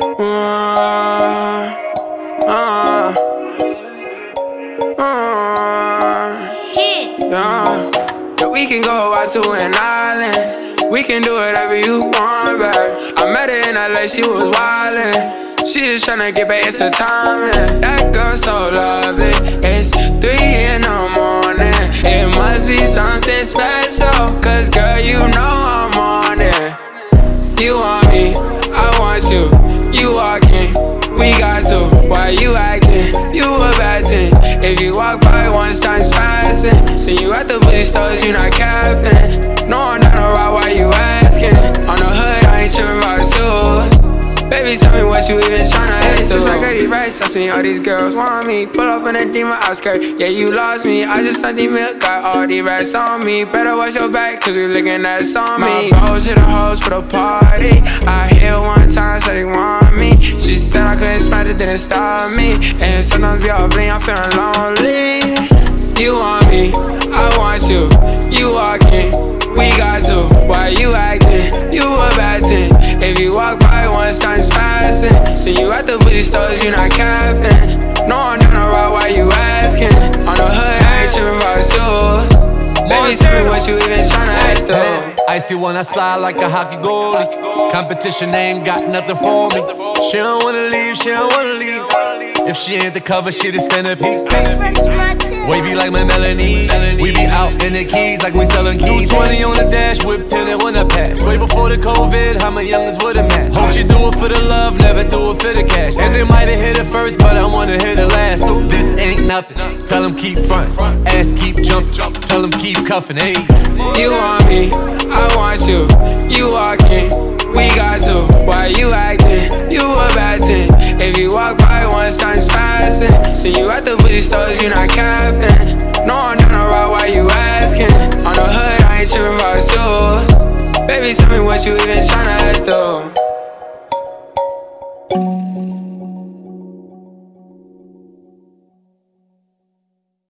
Yeah, we can go out to an island. We can do whatever you want, babe. I met her in LA, she was wildin'. She just tryna get back, it's her timing. That girl so lovely. It's 3 in the morning. It must be something special, cause girl, you know I'm on it. You want me, I want you. You walking, we got to. Why you acting? You a bad thing. If you walk by once, time's passing. See you at the booty stores, you not capping. No, I'm not around, why you asking? On the hood, I ain't tripping about you. Baby, tell me what you even tryna hit. Just like Eddie Rice, I seen all these girls want me. Pull up in a demon outskirt, yeah, you lost me. I just sent the milk, got all these racks on me. Better watch your back, cause we looking at on me. My bros hit the hoes for the party. I hit one time, said they want me. She said I couldn't smash it, didn't stop me. And sometimes be all bling, I'm feeling lonely. You want me, I want you. You walking, we got to. Why you acting? You a bad thing. If you walk by once, time's passing. See you at the booty stores, you not capping. No, I'm not around, why you asking? On the hood, I ain't tripping about you. Baby, tell me what you even tryna act though. Icy one, I slide like a hockey goalie. Competition ain't got nothing for me. She don't wanna leave, she don't wanna leave. If she ain't the cover, she the centerpiece. Wavy like my Melanie. We be out in the keys like we sellin' keys. 220 on the dash, whip 10 and when I pass. Way before the COVID, how my youngest would've matched. Hope she do it for the love, never do it for the cash. And they might've hit it first, but I wanna hit it last. So this ain't nothing, tell them keep front. Ass keep jumping, tell them keep cuffin', hey. You want me, I want you. You walking, we got to. Why you acting? You a bad thing. If you walk by once, time's passing. See you at the booty stores, you not capping. No, I'm not around, why you asking? On the hood, I ain't tripping about you. Baby, tell me what you even tryna